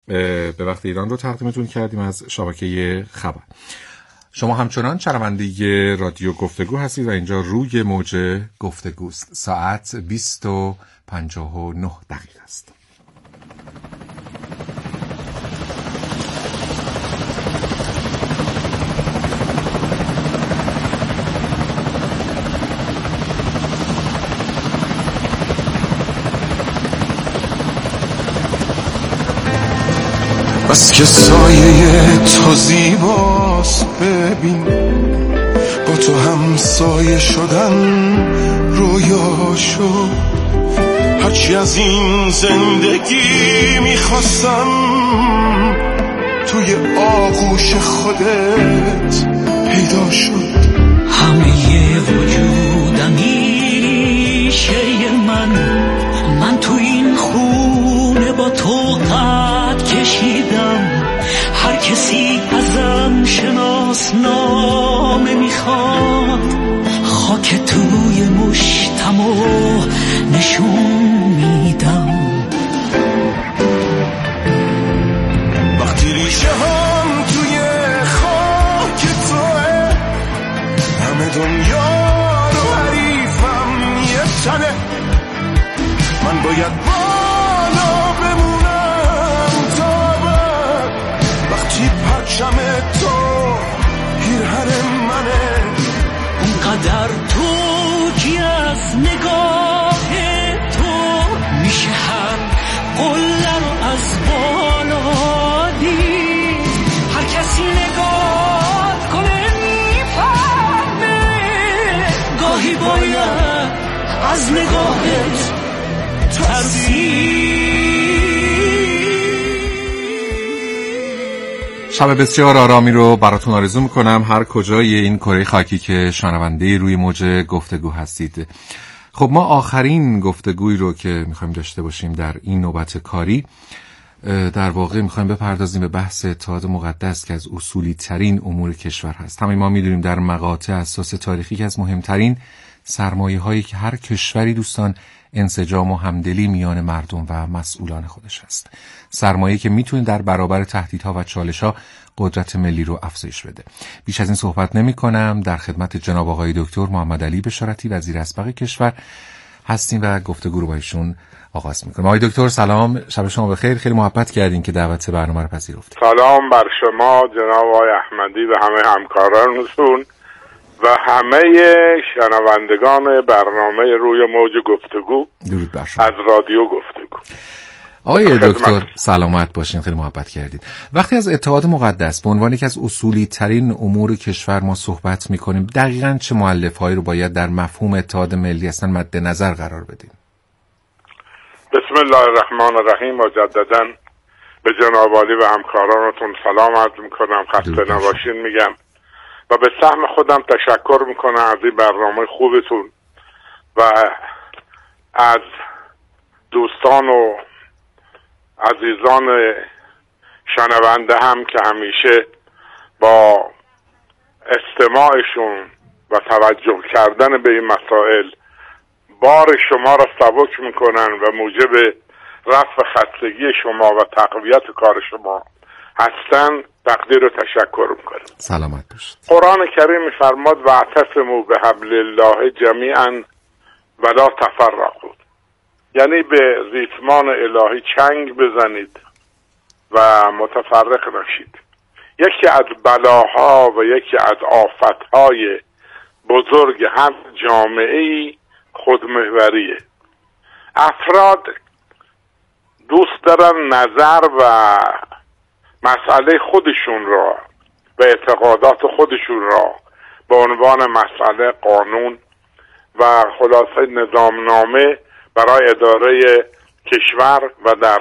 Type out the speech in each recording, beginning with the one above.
به وقت ایران رو تقدیمتون کردیم از شبکه خبر. شما همچنان شنونده رادیو گفتگو هستید و اینجا روی موج گفتگوست. ساعت 20:59 است. بس که سایه تو زیباست، ببین با تو هم سایه شدن رویا شد. هرچی از این زندگی میخواستم توی آغوش خودت پیدا شد. همه وجودمی شی من تو این خونه با تو قد کشیدم. هر کسی ازم شناسنامه میخواد، خاک توی مشتمو نشون میدم. وقتی ریشه هم توی خاک توه، همه دنیا رو حریفم یه تنه. من باید بالا بمونم تا بعد، وقتی پرچم تو پیرهن منه. اونقدر تو کی از نگاه تو میشه هر قله رو از بالا دید. هر کسی نگاه کنه میفهمه، گاهی باید از نگاهت شب بسیار آرامی رو براتون آرزو میکنم هر کجای این کره خاکی که شنونده روی موج گفتگو هستید. خب ما آخرین گفتگویی رو که میخوایم داشته باشیم در این نوبت کاری، در واقع میخوایم بپردازیم به بحث اتحاد مقدس که از اصولی ترین امور کشور هست. همه ما میدونیم در مقاطع اساس تاریخی که از مهمترین سرمایه هایی که هر کشوری دوستان انسجام و همدلی میان مردم و مسئولان خودش هست. سرمایه‌ای که میتونه در برابر تهدیدها و چالش‌ها قدرت ملی رو افزایش بده. بیش از این صحبت نمی‌کنم. در خدمت جناب آقای دکتر محمد علی بشارتی وزیر اسبق کشور هستیم و گفتگو رو با ایشون آغاز می‌کنیم. آقای دکتر سلام، شب شما بخیر. خیلی محبت کردین که دعوت برنامه رو پذیرفتید. سلام بر شما جناب آقای احمدی و همه همکارانتون و همه شنوندگان برنامه روی موج گفتگو. درود بر شما. از رادیو گفتگو. آقای دکتر سلامت باشین، خیلی محبت کردید. وقتی از اتحاد مقدس به عنوان یکی از اصولی ترین امور کشور ما صحبت می‌کنیم، دقیقاً چه مؤلفه‌هایی رو باید در مفهوم اتحاد ملی اصلا مد نظر قرار بدیم؟ بسم الله الرحمن الرحیم. و جدداً به جناب عالی و همکارانتون سلام عرض می‌کنم، خسته نباشین میگم و به سهم خودم تشکر میکنم از این برنامه خوبتون و از دوستان و عزیزان شنونده هم که همیشه با استماعشون و توجه کردن به این مسائل بار شما را سبک میکنن و موجب رفع خستگی شما و تقویت کار شما هستن. تقدیر و تشکر میکنم. سلامت باشید. قرآن کریم میفرماد واعتصموا بحبل الله جمیعا ولا تفرقوا، یعنی به ریسمان الهی چنگ بزنید و متفرق نشید. یکی از بلاها و یکی از آفتهای بزرگ هم جامعه‌ای خودمحوریه. افراد دوست دارن نظر و مسئله خودشون را و اعتقادات خودشون را به عنوان مسئله قانون و خلاصه نظامنامه برای اداره کشور و در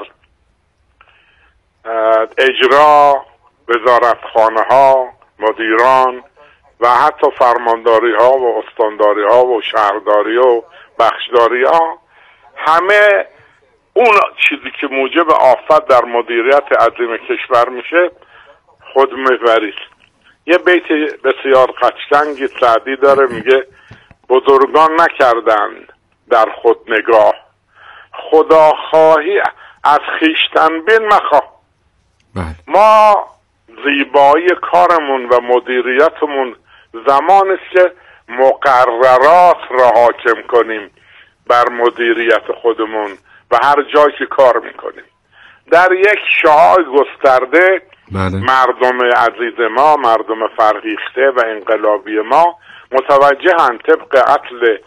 اجرا وزارتخانه ها، مدیران و حتی فرمانداری ها و استانداری ها و شهرداری و بخشداری ها، همه اون چیزی که موجب آفت در مدیریت عظیم کشور میشه خودمحوری است. یه بیت بسیار قشنگی سعدی داره، میگه بزرگان نکردند در خود نگاه، خدا خواهی از خویشتن بین مخواه. ما زیبایی کارمون و مدیریتمون زمانی است که مقررات را حاکم کنیم بر مدیریت خودمون و هر جایی که کار میکنیم. در یک شعاع گسترده مردم عزیز ما، مردم فرهیخته و انقلابی ما متوجهند طبق اصل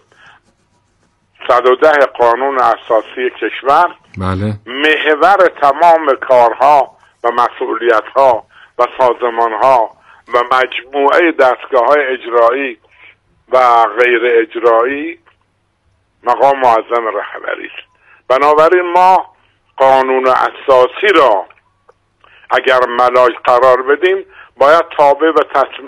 110 قانون اساسی کشور محور تمام کارها و مسئولیتها و سازمانها و مجموعه دستگاه‌های اجرایی و غیر اجرایی مقام معظم رهبری است. بنابراین ما قانون اساسی را اگر ملاک قرار بدیم باید تابع و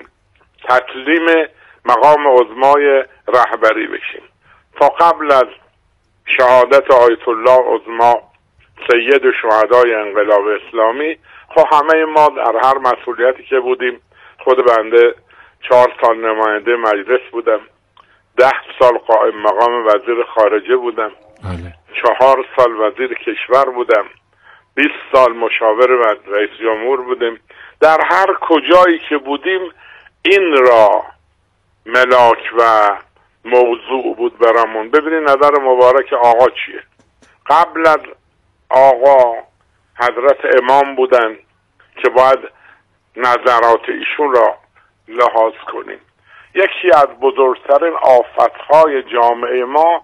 تسلیم مقام عظمای رهبری بشیم. تا قبل از شهادت آیت الله عظما سید شهدای انقلاب اسلامی خب همه ما در هر مسئولیتی که بودیم، خود بنده 4 سال نماینده مجلس بودم، 10 سال قائم مقام وزیر خارجه بودم، 4 سال وزیر کشور بودم، 20 سال مشاور رئیس جمهور بودیم. در هر کجایی که بودیم این را ملاک و موضوع بود برامون. ببینید نظر مبارک آقا چیه. قبل از آقا حضرت امام بودن که باید نظرات ایشون را لحاظ کنیم. یکی از بزرگترین آفتهای جامعه ما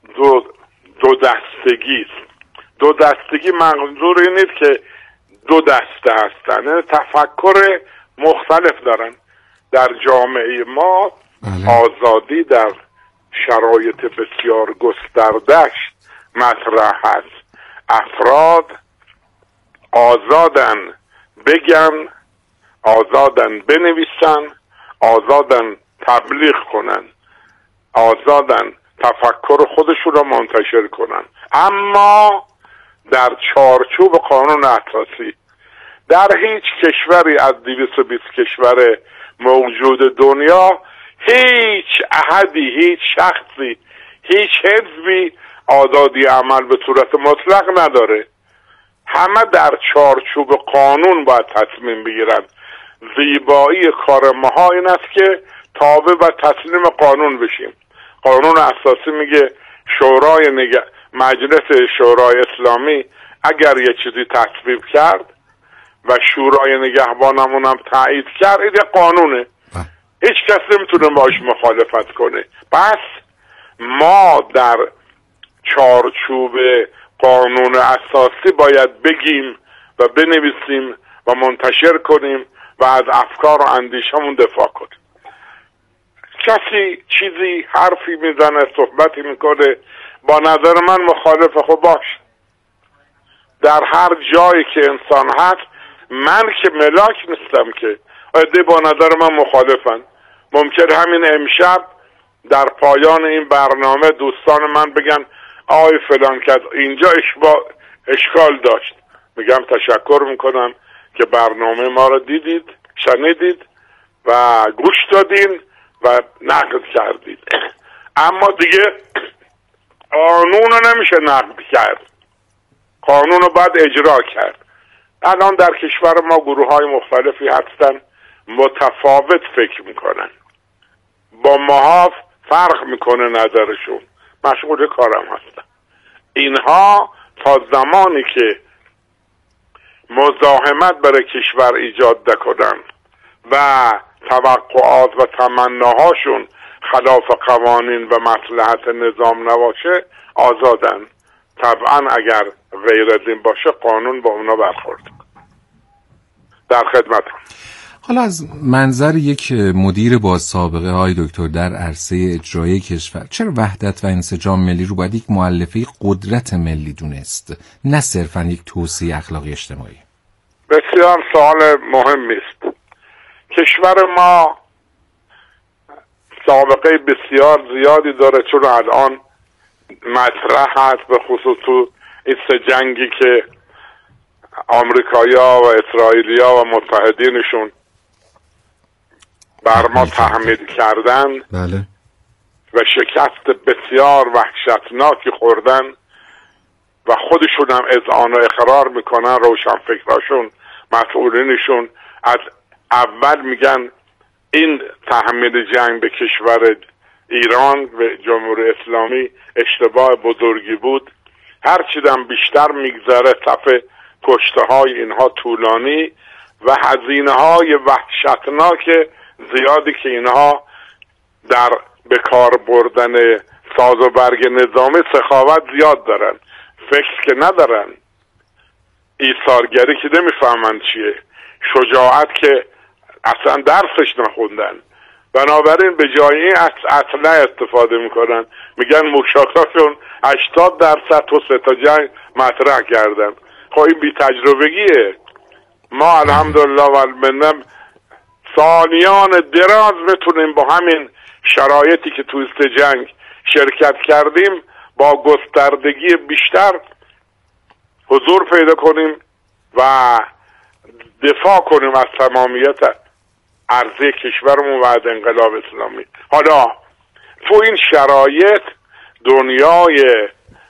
دو دستگی است. دو دستگی منظور این نیست که دو دسته هستن، یعنی تفکر مختلف دارن. در جامعه ما آزادی در شرایط بسیار گسترده‌اش مطرح هست. افراد آزادن بگن، آزادن بنویسن، آزادن تبلیغ کنن، آزادن تفکر خودشون را منتشر کنن، اما در چارچوب قانون اساسی. در هیچ کشوری از 220 کشور موجود دنیا هیچ احدی، هیچ شخصی، هیچ حزبی آزادی عمل به صورت مطلق نداره. همه در چارچوب قانون باید تصمیم بگیرن. زیبایی کار ما این است که تابع و تسلیم قانون بشیم. قانون اساسی میگه مجلس شورای اسلامی اگر یه چیزی تصویب کرد و شورای نگهبانمون هم تایید کرد، این قانونه، هیچ کس نمیتونه باش مخالفت کنه. پس ما در چارچوب قانون اساسی باید بگیم و بنویسیم و منتشر کنیم و از افکار و اندیشمون دفاع کنیم. کسی چیزی حرفی میزنه، صحبتی میکنه، با نظر من مخالف، خب باش. در هر جایی که انسان هست، من که ملاک نیستم که عده با نظر من مخالفن. ممکن همین امشب در پایان این برنامه دوستان من بگن آی فلان که اینجا اشکال داشت. میگم تشکر میکنم که برنامه ما رو دیدید، شنیدید و گوش دادین و نقد کردید. اما دیگه قانون رو نمیشه نقد کرد، قانون رو باید اجرا کرد. الان در کشور ما گروه های مختلفی هستن متفاوت فکر میکنن، با ماها فرق میکنه نظرشون، مشغول کارم هستن. اینها تا زمانی که مزاحمت برای کشور ایجاد نکنن و توقعات و تمناهاشون خلاف قوانین و مصلحت نظام نباشه آزادن. طبعا اگر غیر از این باشه قانون با اونا برخورد. در خدمتم. حالا از منظر یک مدیر با سابقه های دکتر در عرصه اجرایی کشور، چرا وحدت و انسجام ملی رو باید یک مؤلفه قدرت ملی دونست، نه صرفا یک توصیه اخلاقی اجتماعی؟ بسیار سوال مهمی است. کشور ما سابقه بسیار زیادی داره، چون الان مطرح هست، به خصوص تو این جنگی که آمریکایی‌ها و اسرائیلی‌ها و متحدینشون بر ما تحمیل کردن. بله. و شکست بسیار وحشتناکی خوردن و خودشون هم اذعان و اقرار میکنن، روشنفکراشون مسئولینشون از اول میگن این تحمیل جنگ به کشور ایران به جمهوری اسلامی اشتباه بزرگی بود. هرچیدم بیشتر میگذره صف کشته های اینها طولانی و هزینه های وحشتناک زیادی که اینها در بکار بردن ساز و برگ نظامی سخاوت زیاد دارن، فکر که ندارن، ایثارگری که نمیفهمن چیه، شجاعت که اصلا درسش نخوندن. بنابراین به جای این اصلا استفاده میکنن، میگن موشکاشون 80% تو 3 تا جنگ مطرح کردن. خب این بی تجربگیه. ما الحمدلله و المنه سالیان دراز بتونیم با همین شرایطی که توی جنگ شرکت کردیم با گستردگی بیشتر حضور پیدا کنیم و دفاع کنیم از تمامیت ارضی کشورمون و از انقلاب اسلامی. حالا تو این شرایط دنیای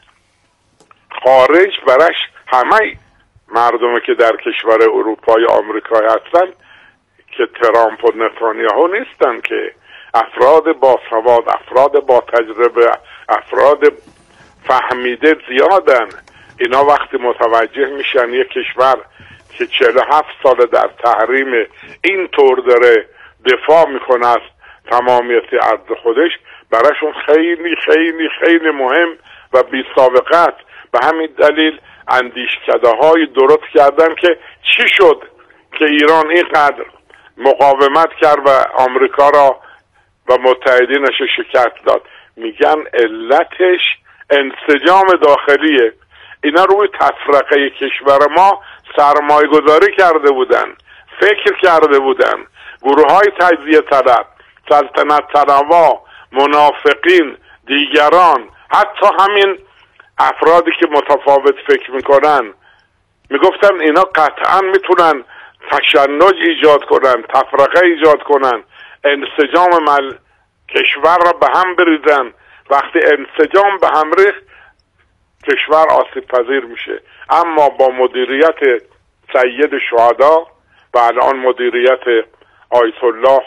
خارج برش همه مردمی که در کشور اروپای آمریکایی هستن که ترامپ و نتانیاهو نیستن، که افراد باسواد، افراد با تجربه، افراد فهمیده زیادن. اینا وقتی متوجه میشن یک کشور که 47 سال در تحریم اینطور داره دفاع میکنه از تمامیت ارض خودش، براشون خیلی خیلی خیلی مهم و بی سابقه است. به همین دلیل اندیشکده های درست کردن که چی شد که ایران اینقدر مقاومت کرد و آمریکا را و متحدینش شکست داد. میگن علتش انسجام داخلیه. اینا روی تفرقه کشور ما سرمایه گذاری کرده بودن، فکر کرده بودن. گروه های تجزیه طلب، سلطنت طلبها، منافقین، دیگران، حتی همین افرادی که متفاوت فکر میکنن، میگفتن اینا قطعا میتونن تشنج ایجاد کنن، تفرقه ایجاد کنن، انسجام کشور را به هم بریزن. وقتی انسجام به هم ریخت کشور آسیب پذیر میشه. اما با مدیریت سید شهدا و الان مدیریت آیت الله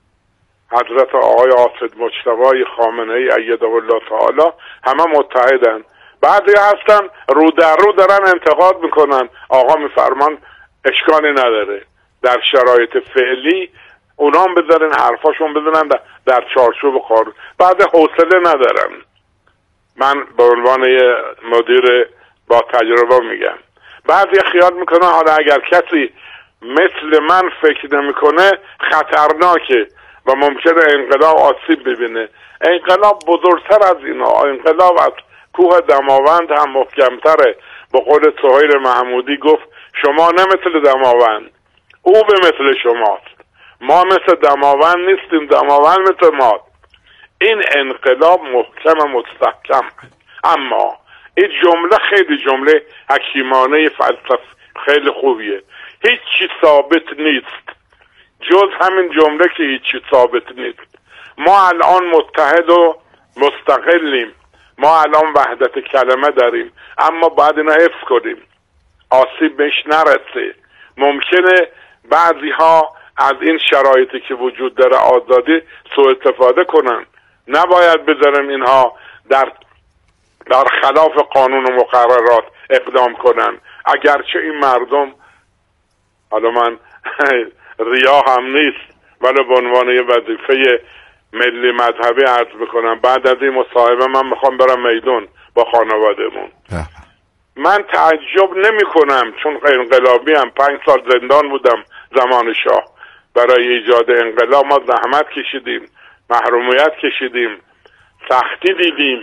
حضرت آقای حافظ مجتبی خامنه‌ای ایده الله تعالی همه متحدن. بعضی هستن رو در رو دارن انتقاد میکنن، آقا میفرمان اشکالی نداره در شرایط فعلی اونا هم بذارن حرفاشون بزنن در چارچوب قانون. بعد حوصله ندارن. من به عنوان مدیر با تجربه میگم، بعضی خیال میکنن حالا اگر کسی مثل من فکر نمیکنه خطرناکه و ممکنه انقلاب آسیب ببینه. انقلاب بزرگتر از اینا، انقلاب از کوه دماوند هم محکمتره. به قول سهیل محمودی گفت شما نه مثل دماوند، او به مثل شماست. ما مثل دماوند نیستیم، دماوند مثل ما. این انقلاب محکم و مستحکم. اما این جمله خیلی جمله حکیمانه فلسفه خیلی خوبیه. هیچی ثابت نیست جز همین جمله که هیچی ثابت نیست. ما الان متحد و مستقلیم، ما الان وحدت کلمه داریم، اما باید اینا حفظ کنیم، آسیب بهش نرسه. ممکنه بعضی ها از این شرایطی که وجود داره آزادی سوء استفاده کنن. نباید بذارن اینها در خلاف قانون و مقررات اقدام کنن. اگرچه این مردم، حالا من ریا هم نیست ولی به عنوان یه وظیفه ملی مذهبی عرض میکنم، بعد از این مصاحبه من میخوام برم میدون با خانوادهمون. من تعجب نمی کنم چون انقلابی هم 5 سال زندان بودم زمان شاه. برای ایجاد انقلاب ما زحمت کشیدیم، محرومیت کشیدیم، سختی دیدیم.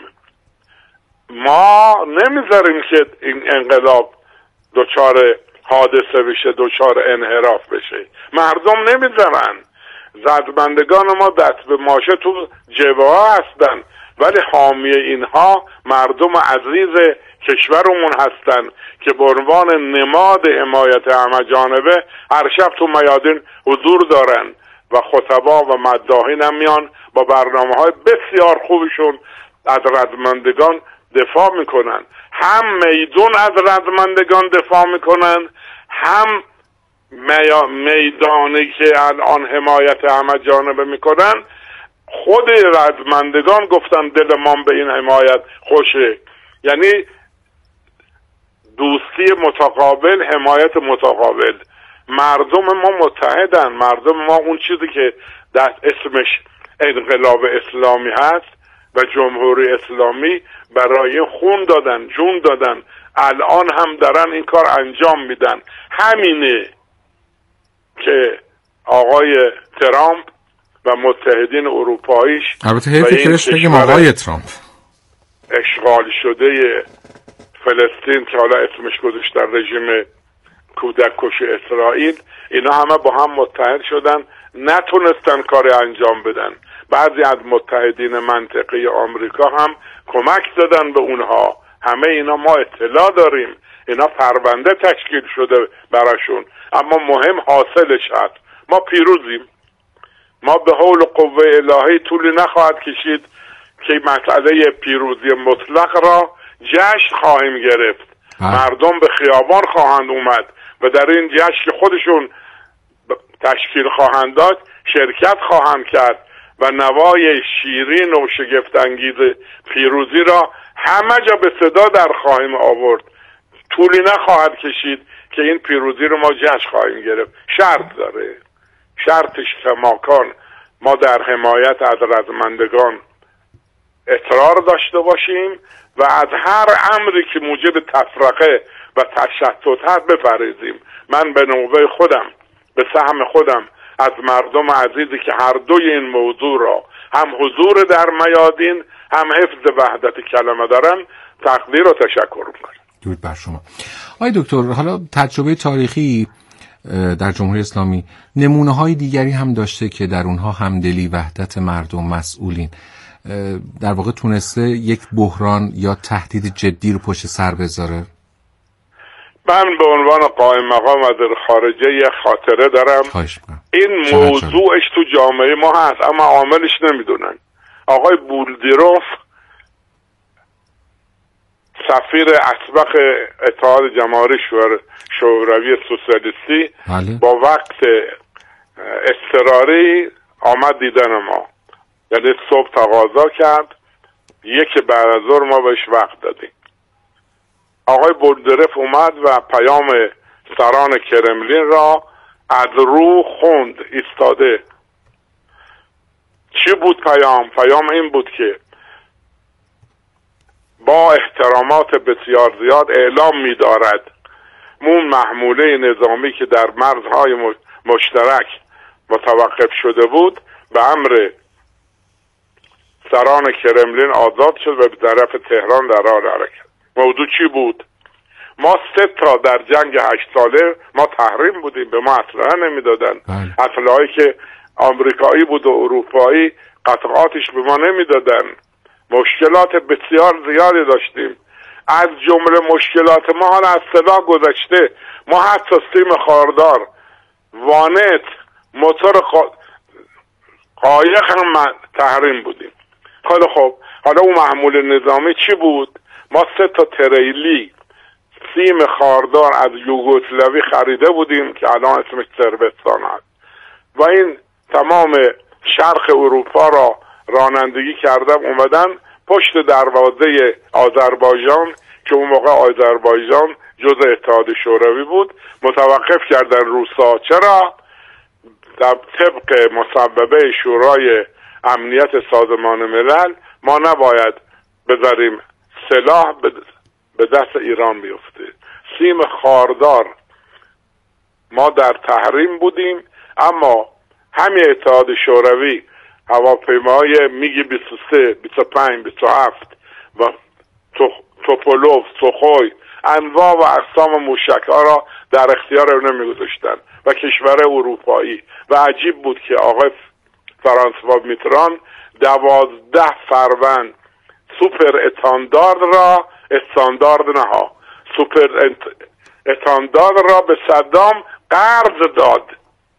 ما نمیذاریم که این انقلاب دچار حادثه بشه، دچار انحراف بشه. مردم نمیذارن. زدبندگان ما دست به ماشه تو جبهه ها هستن، ولی حامی اینها مردم عزیز کشورمون هستن که به عنوان نماد حمایت همه جانبه هر شب تو میادین حضور دارن و خطبا و مداحین هم میان با برنامه‌های بسیار خوبشون از رزمندگان دفاع میکنن. هم میدون از رزمندگان دفاع میکنن، هم میدانی که الان حمایت همه جانبه میکنن، خود رزمندگان گفتن دل ما به این حمایت خوشه. یعنی دوستی متقابل، حمایت متقابل. مردم ما متحدن، مردم ما اون چیزی که در اسمش انقلاب اسلامی هست و جمهوری اسلامی برای خون دادن، جون دادن، الان هم دارن این کار انجام میدن. همینه که آقای ترامپ و متحدین اروپاییش، البته حیفه که بهش بگیم آقای ترامپ، اشغال شده فلسطین که حالا اسمش گذاشتن رژیم کودک کش اسرائیل، اینا همه با هم متحد شدن، نتونستن کاری انجام بدن. بعضی از متحدین منطقی آمریکا هم کمک دادن به اونها. همه اینا ما اطلاع داریم، اینا پرونده تشکیل شده براشون. اما مهم حاصلش هست. ما پیروزیم. ما به حول قوه الهی طولی نخواهد کشید که مسئله پیروزی مطلق را جشن خواهیم گرفت. مردم به خیابان خواهند اومد و در این جشن که خودشون تشکیل خواهند داد شرکت خواهند کرد و نوای شیرین و شگفت انگیز پیروزی را همه جا به صدا در خواهیم آورد. طولی نخواهد کشید که این پیروزی رو ما جشن خواهیم گرفت. شرط داره، شرطش کماکان ما در حمایت از رزمندگان اصرار داشته باشیم و از هر امری که موجب تفرقه و تشتت هست بپرهیزیم. من به نوبه خودم، به سهم خودم از مردم عزیزی که هر دوی این موضوع را هم حضور در میادین هم حفظ وحدت کلمه دارن تقدیر و تشکر میکنم. درود بر شما. آقای دکتر، حالا تجربه تاریخی در جمهوری اسلامی نمونه های دیگری هم داشته که در اونها همدلی، وحدت مردم، مسئولین در واقع تونسته یک بحران یا تهدید جدی رو پشت سر بذاره؟ من به عنوان قائم مقام وزیر خارجه یه خاطره دارم. این موضوعش تو جامعه ما هست اما عاملش نمیدونن. آقای بولدیروف سفیر اسبق اتحاد جماهیر شوروی سوسیالیستی با وقت اضطراری آمد دیدن ما، یعنی صبح تقاضا کرد، یک بعد از ظهر ما بهش وقت دادیم. آقای بولدیروف اومد و پیام سران کرملین را از رو خوند، ایستاده. چی بود پیام؟ پیام این بود که با احترامات بسیار زیاد اعلام می دارد اون محموله نظامی که در مرزهای مشترک متوقف شده بود به امر سران کرملین آزاد شد و به طرف تهران در حال حرکت. موضوع چی بود؟ ما 3 تا در جنگ 8 ساله ما تحریم بودیم، به ما اسلحه نمیدادن. اسلحه‌ای که آمریکایی بود و اروپایی قطعاتش به ما نمیدادن. مشکلات بسیار زیادی داشتیم. از جمله مشکلات ما حالا از سلاح گذشته، ما حتی سیم خاردار، وانت، موتور قایق هم تحریم بودیم. خیلی خوب، حالا اون محمول نظامی چی بود؟ ما 3 تا تریلی سیم خاردار از یوگسلاوی خریده بودیم که الان اسمش سربستان هست و این تمام شرق اروپا را رانندگی کردم. اومدن پشت دروازه آذربایجان که اون موقع آذربایجان جزء اتحاد شوروی بود متوقف کردن روسا. چرا؟ در طبق مصوبه شورای امنیت سازمان ملل ما نباید بذاریم سلاح به دست ایران بیفته. سیم خاردار ما در تحریم بودیم، اما همین اتحاد شوروی هواپیماهای میگ 23 25 27 و توپولوف، سوخوی، انواع و اقسام موشک‌ها را در اختیار اون نمی‌گذاشتن و کشور اروپایی. و عجیب بود که آقای فرانسوا میتران 12 فروند سوپر اتاندارد را سوپر اتاندارد را به صدام قرض داد.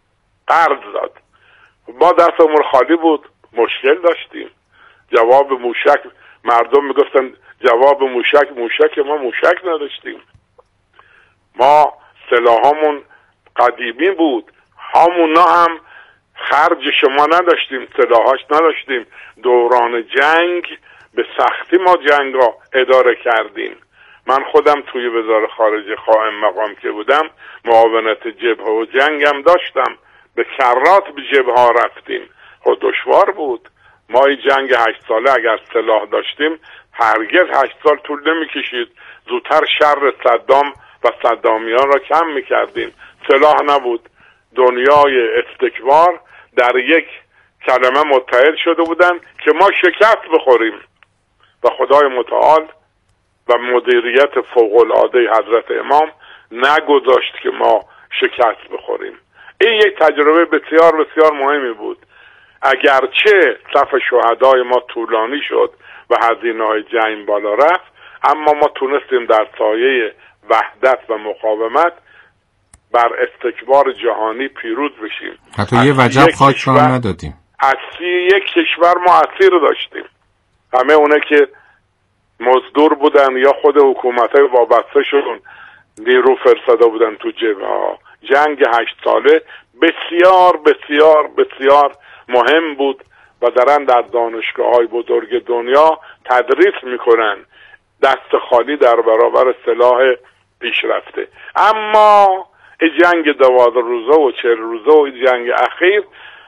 ما دستمون خالی بود، مشکل داشتیم. جواب موشک، مردم میگفتن جواب موشک، ما موشک نداشتیم. ما سلاحامون قدیمی بود. همونا هم خرج شما نداشتیم، سلاحاش نداشتیم. دوران جنگ به سختی ما جنگ را اداره کردیم. من خودم توی وزارت خارجه قائم مقام که بودم معاونت جبهه و جنگم داشتم، به کرات به جبهه ها رفتیم. خود دشوار بود. ما این جنگ 8 ساله اگر سلاح داشتیم هرگز 8 سال طول نمیکشید، زودتر شر صدام و صدامیان را کم میکردیم. سلاح نبود. دنیای استکبار در یک کلمه متحد شده بودن که ما شکست بخوریم و خدای متعال و مدیریت فوق‌العاده حضرت امام نگذاشت که ما شکست بخوریم. این یک تجربه بسیار بسیار مهمی بود. اگرچه صف شهدای ما طولانی شد و هزینه‌های جنگ بالا رفت، اما ما تونستیم در سایه وحدت و مقاومت بر استکبار جهانی پیروز بشیم. حتی یه وجب خاک را ندادیم. از 31 کشور ما اسیر داشتیم. همه اونه که مزدور بودن یا خود حکومت‌های وابسته شدن نیرو فرستاده بودن تو جبهه‌ها. جنگ 8 ساله بسیار بسیار بسیار مهم بود و دارن در دانشگاه‌های بزرگ دنیا تدریس میکنن دست خالی در برابر سلاح پیشرفته. اما این جنگ 12 روزه و 40 روزه و این جنگ اخیر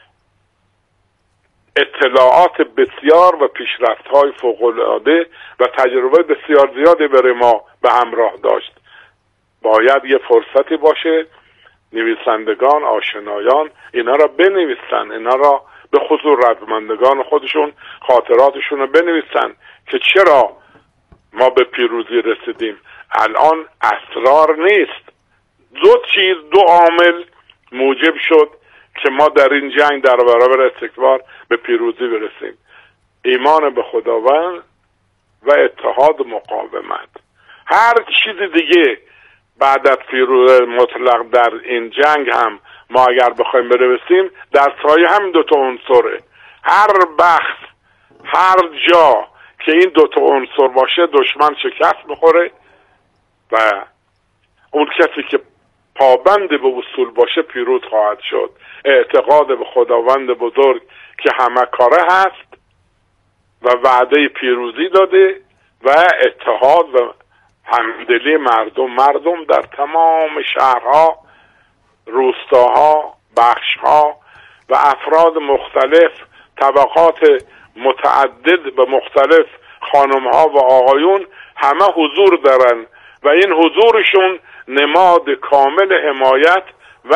اطلاعات بسیار و پیشرفت‌های فوق‌العاده و تجربه بسیار زیادی برای ما به همراه داشت. باید یه فرصتی باشه نویسندگان، آشنایان اینا را بنویسن، اینا را به خصوص رزمندگان خودشون خاطراتشون رو بنویسن که چرا ما به پیروزی رسیدیم. الان اسرار نیست. 2 چیز، 2 عامل موجب شد که ما در این جنگ در برابر استکبار به پیروزی برسیم: ایمان به خداوند و اتحاد و مقاومت. هر چیز دیگه بعد از پیروزی مطلق در این جنگ هم ما اگر بخوایم برسیم در سایه هم 2 عنصره. هر بخش، هر جا که این 2 عنصر باشه دشمن شکست میخوره و اون کسی که پابند به اصول باشه پیروز خواهد شد. اعتقاد به خداوند بزرگ که همه کاره هست و وعده پیروزی داده و اتحاد و همدلی مردم در تمام شهرها، روستاها، بخشها و افراد مختلف، طبقات متعدد و مختلف، خانمها و آقایون همه حضور دارن و این حضورشون نماد کامل حمایت و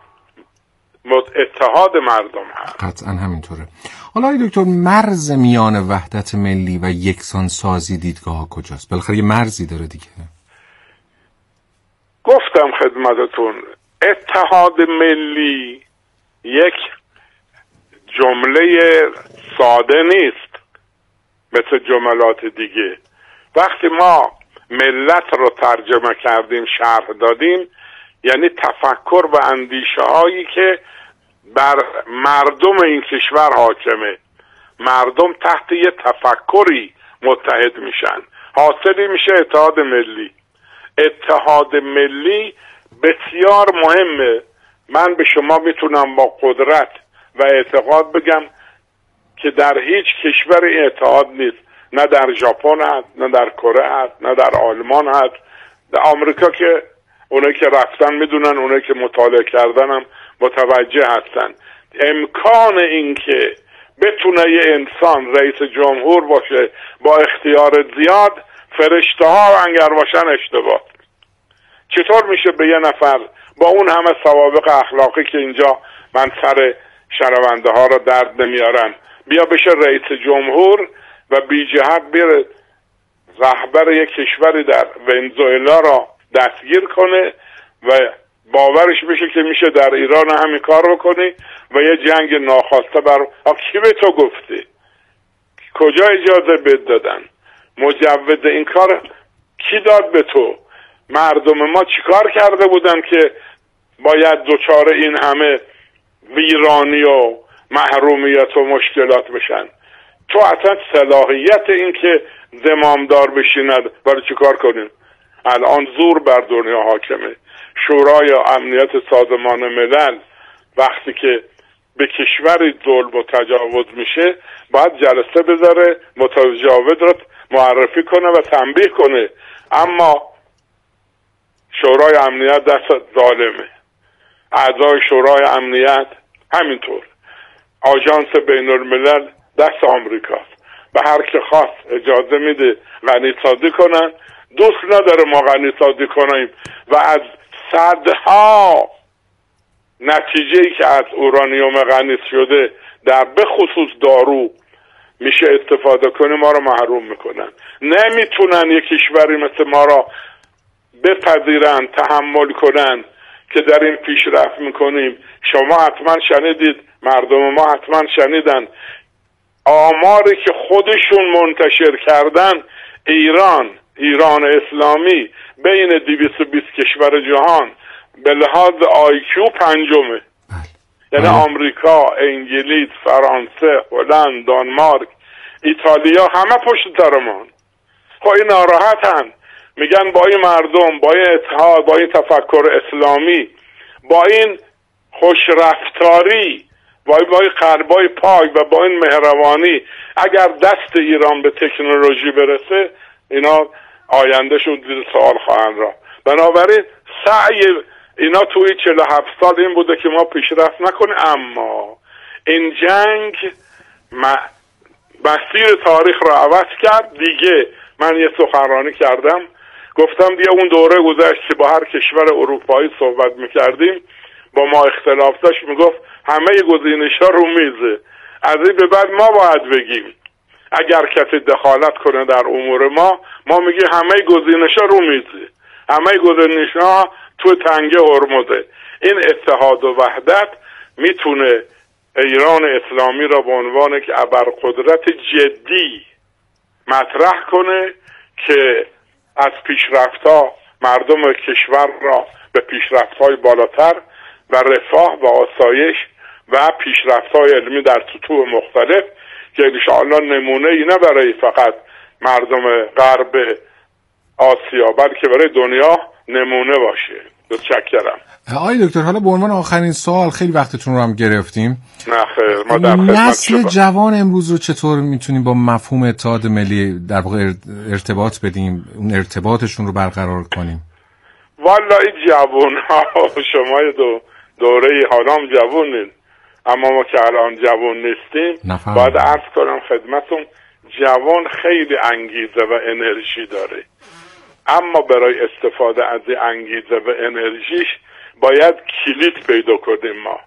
اتحاد مردم هست. قطعا همینطوره. حالا دکتر، مرز میان وحدت ملی و یکسان سازی دیدگاه کجاست؟ بالاخره یه مرزی داره دیگه. گفتم خدمتتون اتحاد ملی یک جمله ساده نیست مثل جملات دیگه. وقتی ما ملت رو ترجمه کردیم، شرح دادیم، یعنی تفکر و اندیشه هایی که بر مردم این کشور حاکمه. مردم تحت یه تفکری متحد میشن، حاصلی میشه اتحاد ملی. اتحاد ملی بسیار مهمه. من به شما میتونم با قدرت و اعتقاد بگم که در هیچ کشور این اتحاد نیست. نه در ژاپن هست، نه در کره هست، نه در آلمان هست. در آمریکا که اونایی که رفتن میدونن، اونایی که مطالعه کردن هم متوجه هستن. امکان این که بتونه یه انسان رئیس جمهور باشه با اختیار زیاد، فرشته ها انگر باشن اشتباه. چطور میشه به یه نفر با اون همه سوابق اخلاقی که اینجا من سر شنونده ها را درد نمیارم بیا بشه رئیس جمهور و بی جهت بیره رهبر یک کشوری در ونزوئلا را دستگیر کنه و باورش بشه که میشه در ایران همین کار بکنی و یه جنگ ناخواسته کی به تو گفته؟ کجا اجازه بد دادن؟ مجوز این کار کی داد به تو؟ مردم ما چیکار کرده بودن که باید دچار این همه ویرانی و محرومیت و مشکلات بشن؟ تو اصلا صلاحیت این که زمامدار بشی نداری. برای چیکار کنیم؟ الان زور بر دنیا حاکمه. شورای امنیت سازمان ملل وقتی که به کشوری ظلم و تجاوز میشه باید جلسه بذاره، متجاوز رو معرفی کنه و تنبیه کنه. اما شورای امنیت دست ظالمه، اعضای شورای امنیت همینطور، آژانس بین الملل دست آمریکاست. به هر که خواست اجازه میده غنیسازی کنن. دوست نداره ما غنیسازی کنیم و از صدها نتیجه‌ای که از اورانیوم غنی شده در به خصوص دارو میشه استفاده کنیم ما رو محروم میکنن. نمیتونن یک کشوری مثل ما را بپذیرن، تحمل کنن که در این پیشرفت میکنیم. شما حتما شنیدید، مردم ما حتما شنیدن آماری که خودشون منتشر کردن، ایران اسلامی بین 220 کشور جهان به لحاظ آیکیو پنجمه. یعنی آمریکا، انگلیس، فرانسه، هلند، دانمارک، ایتالیا همه پشت سرمان. خب این ناراحتن، میگن با این مردم، با این اتحاد، با این تفکر اسلامی، با این خوشرفتاری، با این قلبای پاک و با این مهربانی اگر دست ایران به تکنولوژی برسه اینا آیندهشون زیر سوال خواهند رفت. بنابراین سعی اینا توی 47 سال این بوده که ما پیشرفت نکنیم. اما این جنگ مسیر تاریخ رو عوض کرد. دیگه من یه سخنرانی کردم، گفتم دیگه اون دوره گذشت که با هر کشور اروپایی صحبت میکردیم با ما اختلاف داشت، میگفت همه گزینش‌ها رو میزه، از این به بعد ما باید بگیم اگر کسی دخالت کنه در امور ما میگه همه گزینش‌ها رو میزه، همه گزینش‌ها تو تنگه هرمزه. این اتحاد و وحدت میتونه ایران اسلامی را به عنوان که ابرقدرت جدی مطرح کنه که از پیشرفت‌ها مردم کشور را به پیشرفت‌های بالاتر و رفاه و آسایش و پیشرفت‌های علمی در سطوح مختلف که انشاءالله نمونه ای نه برای فقط مردم غرب آسیا بلکه برای دنیا نمونه باشه. متشکرم. آقای دکتر، حالا به عنوان آخرین سوال، خیلی وقتتون رو هم گرفتیم. نه خیر، ما در خدمت نسل جوان امروز رو چطور میتونیم با مفهوم اتحاد ملی در واقع ارتباط بدیم، اون ارتباطشون رو برقرار کنیم؟ والا این جوان ها، شما دوره حالام جوانید اما ما که الان جوان نیستیم، باید عرض کنم خدمتون جوان خیلی انگیزه و انرژی داره، اما برای استفاده از این انگیزه و انرژیش باید کلید پیدا کنیم. ما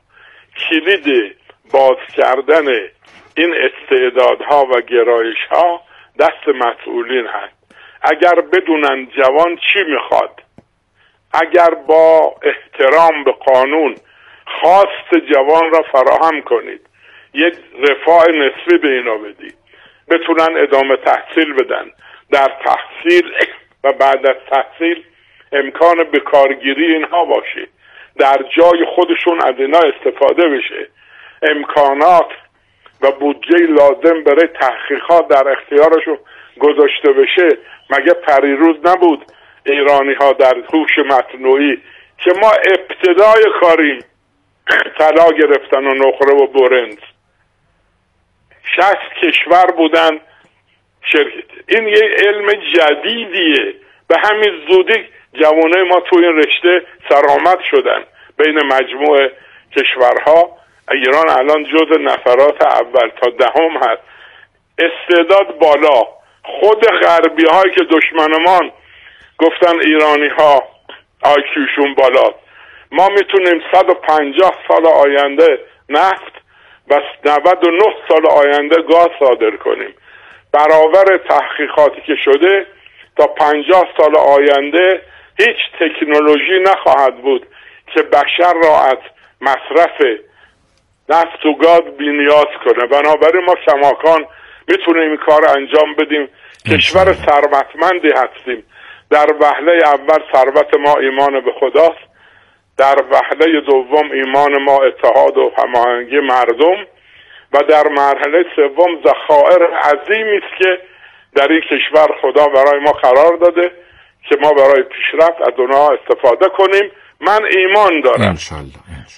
کلید باز کردن این استعدادها و گرایش‌ها دست مسئولین هست. اگر بدونن جوان چی میخواد، اگر با احترام به قانون خواست جوان را فراهم کنید، یک رفاه نسبی به اینا بدید، بتونن ادامه تحصیل بدن، در تحصیل و بعد از تحصیل امکان بکارگیری اینها باشه، در جای خودشون از اینا استفاده بشه، امکانات و بودجه لازم برای تحقیقات در اختیارشون گذاشته بشه. مگه پریروز نبود ایرانی ها در هوش مصنوعی که ما ابتدای کاریم طلا گرفتن و نقره و برنز، 60 کشور بودن شرکت. این یه علم جدیدیه، به همین زودی جوانه ما تو این رشته سرآمد شدن بین مجموع کشورها. ایران الان جز نفرات اول تا دهم هست، استعداد بالا. خود غربی هایی که دشمنمان گفتن ایرانی ها آیکیوشون بالاست، ما میتونیم 150 سال آینده نفت و 99 سال آینده گاز صادر کنیم. برابر تحقیقاتی که شده تا 50 سال آینده هیچ تکنولوژی نخواهد بود که بشر را از مصرف نفت و گاز بی‌نیاز کنه. بنابراین ما کماکان میتونیم این کار انجام بدیم. کشور ثروتمندی هستیم. در وهله اول ثروت ما ایمان به خداست، در وهله دوم ایمان ما اتحاد و هماهنگی مردم و در مرحله سوم ذخایر عظیمی است که در این کشور خدا برای ما قرار داده که ما برای پیشرفت از اونها استفاده کنیم. من ایمان دارم. انشالله.